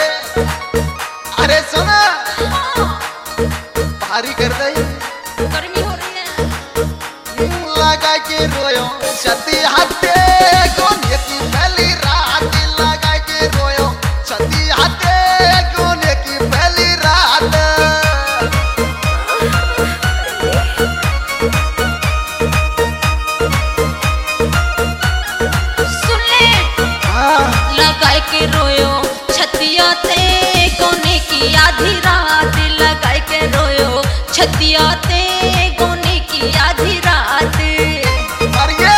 अरे सुना हाँ। भारी कर दई गर्मी हो रही है। लगा के रोयो छती हाथे कोने की पहली रात लगा के रोयो छती हाथे कोने की पहली रात सुन ले लगा के रोयो छतिया ते कोने की आधी रात लगा के रोयो छतिया ते कोने की आधी रात। अरे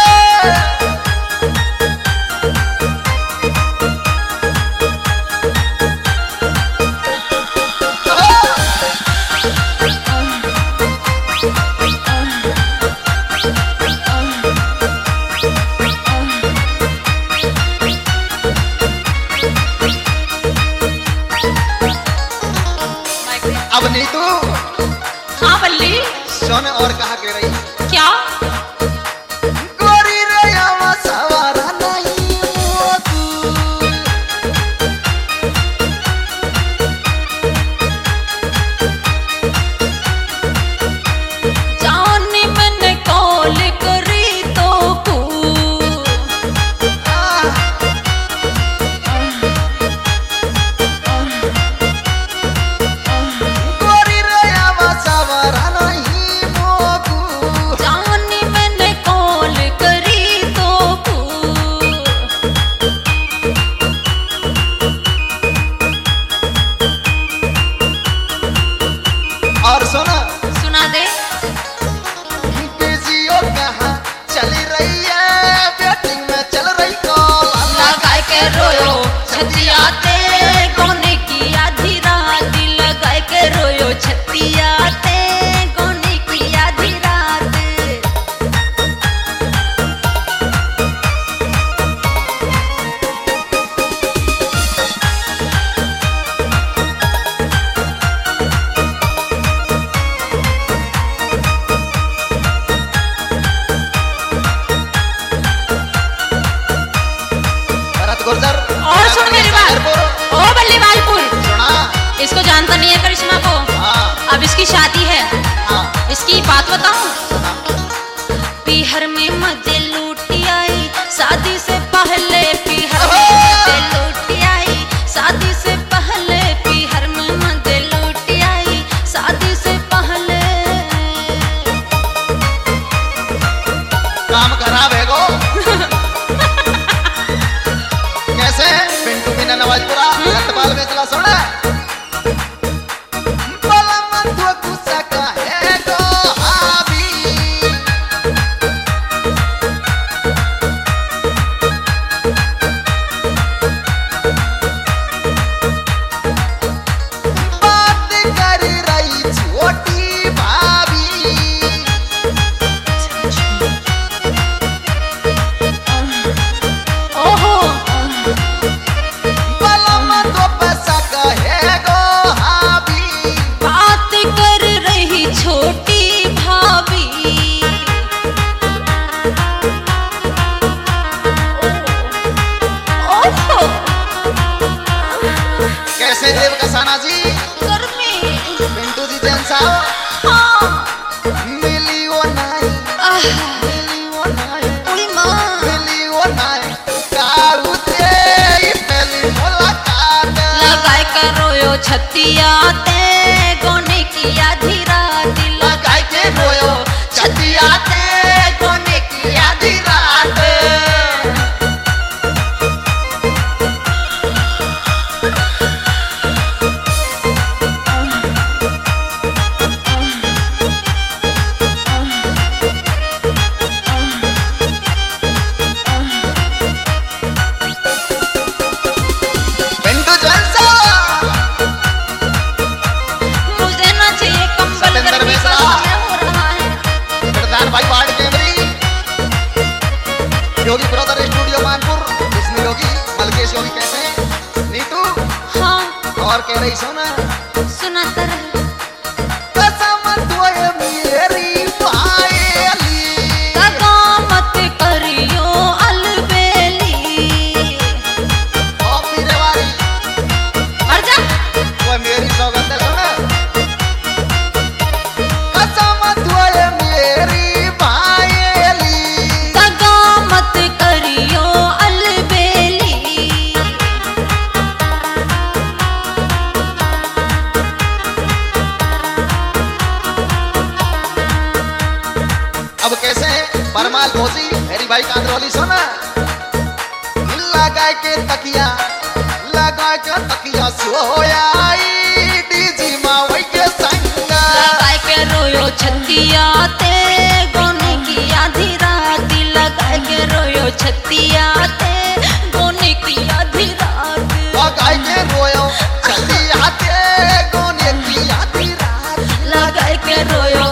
अब नहीं तू हाँ बल्ली सोने और कहा कह रही क्या गोरी रे आवा सवारा नहीं हो तू जाने मैंने कॉल करी तो को गोरी रे आवा सवारा नहीं मोकू जाने मैंने कॉल करी तो को और सुना सुना दे बिजियो कहाँ चली रही है बैटिंग में चल रही कॉल लगा के रोयो छतिया ते कोने की आधी रात लगा के रोयो छतिया ते कोने की आधी रात। भरत गुर्जर और सुन मेरी बात ओ बल्ली वालपुर सुना इसको जानता नहीं है करिश्मा को। हाँ अब इसकी शादी है हाँ इसकी बात बताऊं पीहर में मजे लूटी आई शादी से पहले पीहर में मजे लूटी आई शादी से पहले पीहर में मजे लूटी आई शादी से पहले। काम खराब है गो कैसे पिंटू बिना नवाजपुरा रतपाल में चला सोना बोला मन तो गुस्सा का है गो हावी बात कर रही छोटी भाभी ओहो बलम तो पैसा का है गो हावी बात कर रही छोटी भाभी। ओहो कैसे देव कसाना जी गर्मी पिंटू जी जैन साहब हाँ मिली वो नहीं आह, मिली वो नहीं उई माँ मिली वो नहीं काऊ ते पहली मुलाकात लगा के रोयो छतिया ते कोने की आधी रात लगा के रोयो छतिया ते कोने की आधी रात पिंटू जैन साहब मुझे ना चाहिए कंबल सतेंद्र गर्मी का मिश्रा। समय हो रहा है। प्रधान भाई वार्ड केंद्री योगी ब्रदर स्टूडियो मानपुर इसमें योगी मलकेश योगी कैसे हैं नीतू हाँ और कह रही सोना सुनाता रहे कसम तोए मेरी पायली दगा मत करियो अलबेली। और फिर वाली मर भोजी मेरी भाई कांद रोली सोना लगा के तकिया सोया डीजी मावई के संग लगा के रोयो छतिया ते गोने की आधी रात लगा के रोयो छतिया ते गोने की आधी रात लगा के रोयो छतिया ते गोने की आधी रात लगा के रोयो